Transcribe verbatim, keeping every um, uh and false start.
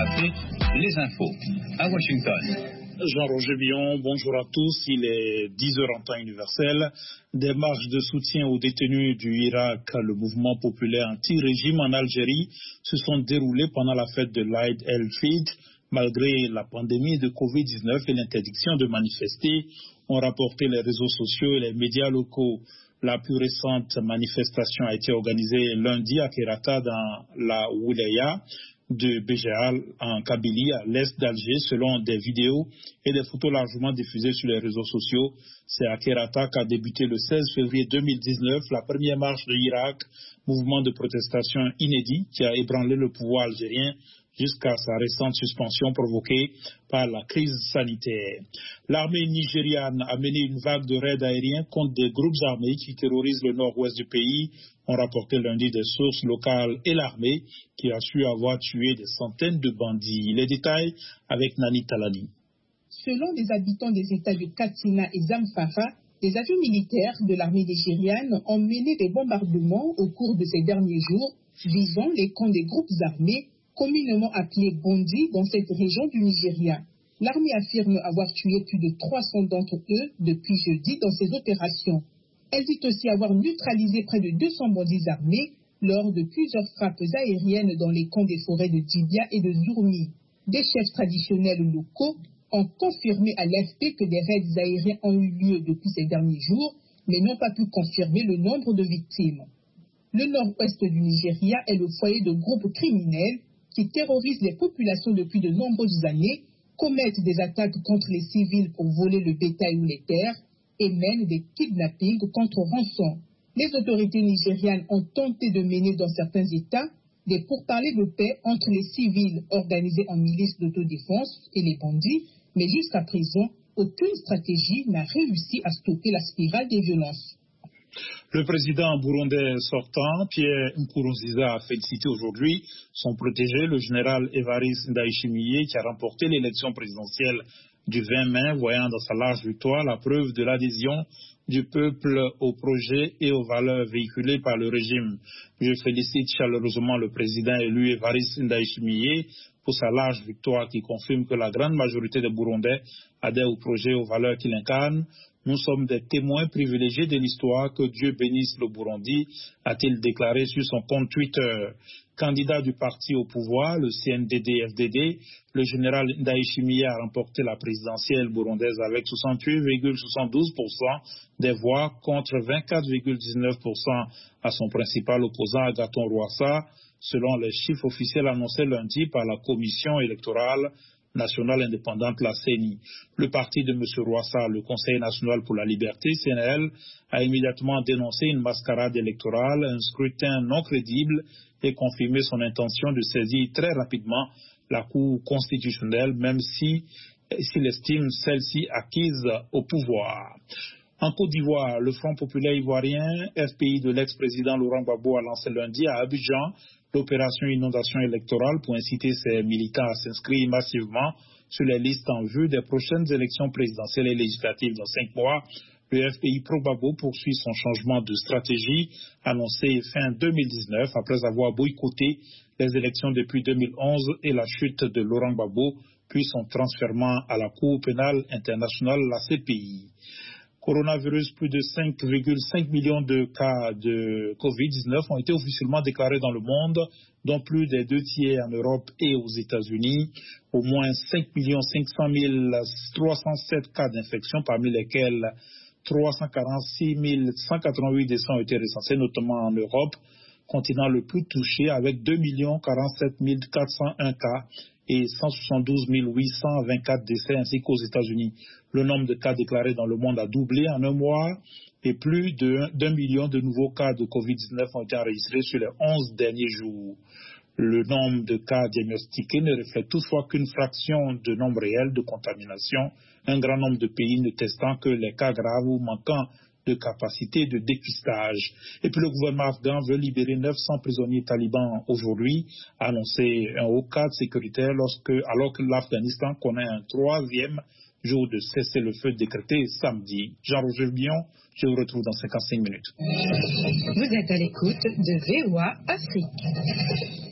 Afrique, les infos à Washington. Jean-Roger Billon, bonjour à tous. Il est dix heures en temps universel. Des marches de soutien aux détenus du Irak, le mouvement populaire anti-régime en Algérie, se sont déroulées pendant la fête de l'Aïd el-Fitr. Malgré la pandémie de covid dix-neuf et l'interdiction de manifester, ont rapporté les réseaux sociaux et les médias locaux. La plus récente manifestation a été organisée lundi à Kerata dans la Wilaya de Béjéal en Kabylie, à l'est d'Alger, selon des vidéos et des photos largement diffusées sur les réseaux sociaux. C'est à Kerata qu'a débuté le seize février deux mille dix-neuf la première marche de l'Irak, mouvement de protestation inédit qui a ébranlé le pouvoir algérien jusqu'à sa récente suspension provoquée par la crise sanitaire. L'armée nigériane a mené une vague de raids aériens contre des groupes armés qui terrorisent le nord-ouest du pays, ont rapporté lundi des sources locales et l'armée qui a su avoir tué des centaines de bandits. Les détails avec Nani Talani. Selon des habitants des États de Katsina et Zamfara, des avions militaires de l'armée nigériane ont mené des bombardements au cours de ces derniers jours visant les camps des groupes armés communément appelés Bondi dans cette région du Nigeria. L'armée affirme avoir tué plus de trois cents d'entre eux depuis jeudi dans ces opérations. Elle dit aussi avoir neutralisé près de deux cents bandits armés lors de plusieurs frappes aériennes dans les camps des forêts de Dibia et de Zourmi. Des chefs traditionnels locaux ont confirmé à l'A F P que des raids aériens ont eu lieu depuis ces derniers jours, mais n'ont pas pu confirmer le nombre de victimes. Le nord-ouest du Nigeria est le foyer de groupes criminels qui terrorisent les populations depuis de nombreuses années, commettent des attaques contre les civils pour voler le bétail ou les terres et mènent des kidnappings contre rançon. Les autorités nigérianes ont tenté de mener dans certains États des pourparlers de paix entre les civils organisés en milices d'autodéfense et les bandits, mais jusqu'à présent, aucune stratégie n'a réussi à stopper la spirale des violences. Le président burundais sortant, Pierre Nkurunziza, a félicité aujourd'hui son protégé, le général Évariste Ndayishimiye, qui a remporté l'élection présidentielle du vingt mai, voyant dans sa large victoire la preuve de l'adhésion du peuple au projet et aux valeurs véhiculées par le régime. Je félicite chaleureusement le président élu Évariste Ndayishimiye pour sa large victoire qui confirme que la grande majorité des Burundais adhèrent au projet et aux valeurs qu'il incarne. Nous sommes des témoins privilégiés de l'histoire, que Dieu bénisse le Burundi, a-t-il déclaré sur son compte Twitter. Candidat du parti au pouvoir, le C N D D F D D, le général Ndayishimiye a remporté la présidentielle burundaise avec soixante-huit virgule soixante-douze pour cent des voix contre vingt-quatre virgule dix-neuf pour cent à son principal opposant Agathon Rwasa, selon les chiffres officiels annoncés lundi par la commission électorale nationale indépendante, la C E N I. Le parti de M. Rwasa, le Conseil national pour la liberté, C N L, a immédiatement dénoncé une mascarade électorale, un scrutin non crédible et confirmé son intention de saisir très rapidement la Cour constitutionnelle, même si s'il estime celle-ci acquise au pouvoir. En Côte d'Ivoire, le Front populaire ivoirien, F P I de l'ex-président Laurent Gbagbo, a lancé lundi à Abidjan l'opération inondation électorale pour inciter ses militants à s'inscrire massivement sur les listes en vue des prochaines élections présidentielles et législatives dans cinq mois. Le F P I pro-Gbagbo poursuit son changement de stratégie annoncé fin deux mille dix-neuf après avoir boycotté les élections depuis deux mille onze et la chute de Laurent Gbagbo, puis son transfèrement à la Cour pénale internationale, la C P I. Coronavirus, plus de cinq virgule cinq millions de cas de covid dix-neuf ont été officiellement déclarés dans le monde, dont plus des deux tiers en Europe et aux États-Unis. Au moins cinq millions cinq cent mille trois cent sept cas d'infection, parmi lesquels trois cent quarante-six mille cent quatre-vingt-huit décès ont été recensés, notamment en Europe, continent le plus touché, avec deux millions quarante-sept mille quatre cent un cas et cent soixante-douze mille huit cent vingt-quatre décès, ainsi qu'aux États-Unis. Le nombre de cas déclarés dans le monde a doublé en un mois et plus d'un million de nouveaux cas de covid dix-neuf ont été enregistrés sur les onze derniers jours. Le nombre de cas diagnostiqués ne reflète toutefois qu'une fraction de nombre réel de contamination, un grand nombre de pays ne testant que les cas graves ou manquant de capacité de dépistage. Et puis le gouvernement afghan veut libérer neuf cents prisonniers talibans aujourd'hui, a annoncé un haut cadre sécuritaire lorsque, alors que l'Afghanistan connaît un troisième jour de cessez-le-feu décrété samedi. Jean-Roger Billon, je vous retrouve dans cinquante-cinq minutes. Vous êtes à l'écoute de V O A Afrique.